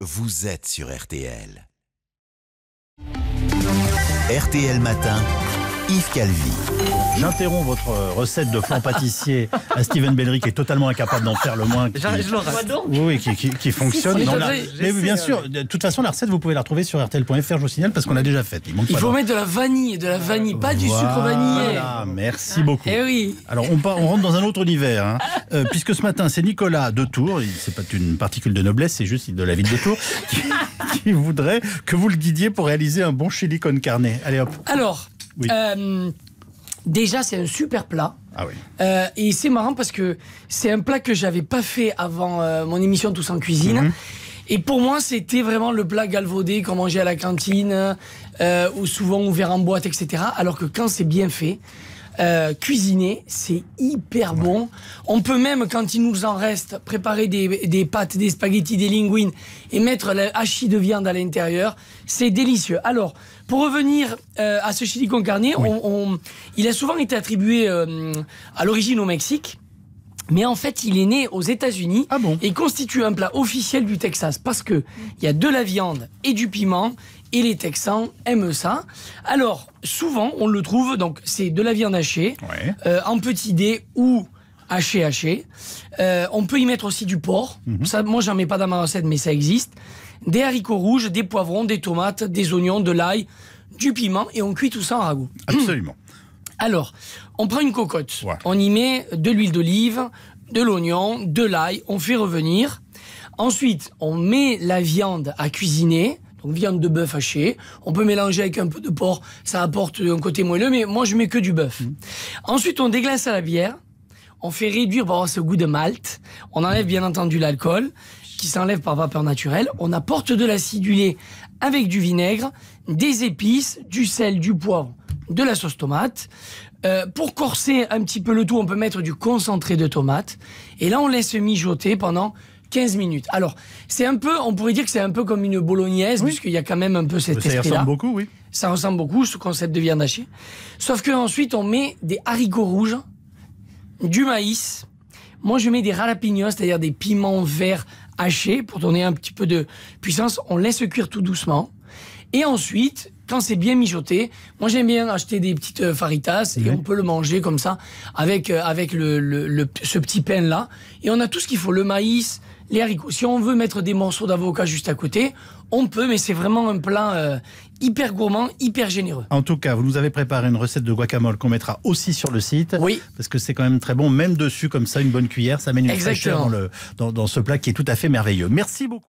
vous êtes sur RTL. RTL Matin, Yves Calvi. J'interromps votre recette de flan pâtissier à Steven Bellery qui est totalement incapable d'en faire le moins. Oui, qui fonctionne. Mais bien sûr, de toute façon, la recette, vous pouvez la retrouver sur RTL.fr, je vous signale, parce qu'on l'a déjà faite. Il faut mettre de la vanille, pas du sucre vanillé. Voilà, merci beaucoup. Eh oui. Alors, on rentre dans un autre univers, hein, puisque ce matin, c'est Nicolas de Tours, c'est pas une particule de noblesse, c'est juste de la ville de Tours, qui voudrait que vous le guidiez pour réaliser un bon chili con carne. Allez hop. Alors, oui. Déjà, c'est un super plat. Ah oui. Et c'est marrant parce que c'est un plat que j'avais pas fait avant mon émission Tous en cuisine. Et pour moi, c'était vraiment le plat galvaudé qu'on mangeait à la cantine, ou souvent ouvert en boîte, etc. Alors que quand c'est bien fait, cuisiner, c'est hyper bon. On peut même, quand il nous en reste, préparer des pâtes, des spaghettis, des linguines et mettre le hachis de viande à l'intérieur. C'est délicieux. Alors, pour revenir à ce chili con carne, il a souvent été attribué à l'origine au Mexique. Mais en fait, il est né aux États-Unis et constitue un plat officiel du Texas parce que il y a de la viande et du piment et les Texans aiment ça. Alors, souvent, on le trouve, donc c'est de la viande hachée, en petits dés ou haché. On peut y mettre aussi du porc. Ça, moi, j'en mets pas dans ma recette, mais ça existe. Des haricots rouges, des poivrons, des tomates, des oignons, de l'ail, du piment et on cuit tout ça en ragoût. Absolument. Alors, on prend une cocotte, on y met de l'huile d'olive, de l'oignon, de l'ail, on fait revenir. Ensuite, on met la viande à cuisiner, donc viande de bœuf hachée. On peut mélanger avec un peu de porc, ça apporte un côté moelleux, mais moi je mets que du bœuf. Ensuite, on déglace à la bière, on fait réduire pour avoir ce goût de malt. On enlève bien entendu l'alcool, qui s'enlève par vapeur naturelle. On apporte de l'acidulé avec du vinaigre, des épices, du sel, du poivre, de la sauce tomate. Pour corser un petit peu le tout, on peut mettre du concentré de tomate. Et là, on laisse mijoter pendant 15 minutes. Alors, c'est un peu, on pourrait dire que c'est un peu comme une bolognaise, puisqu'il y a quand même un peu cet esprit-là. Ça ressemble beaucoup, oui. Ça ressemble beaucoup, ce concept de viande hachée. Sauf qu'ensuite, on met des haricots rouges, du maïs. Moi, je mets des jalapeños, c'est-à-dire des piments verts hachés, pour donner un petit peu de puissance. On laisse cuire tout doucement. Et ensuite, quand c'est bien mijoté, moi j'aime bien acheter des petites faritas et on peut le manger comme ça avec ce petit pain là. Et on a tout ce qu'il faut, le maïs, les haricots. Si on veut mettre des morceaux d'avocat juste à côté, on peut, mais c'est vraiment un plat hyper gourmand, hyper généreux. En tout cas, vous nous avez préparé une recette de guacamole qu'on mettra aussi sur le site. Oui. Parce que c'est quand même très bon, même dessus comme ça, une bonne cuillère, ça mène une fraîcheur dans ce plat qui est tout à fait merveilleux. Merci beaucoup.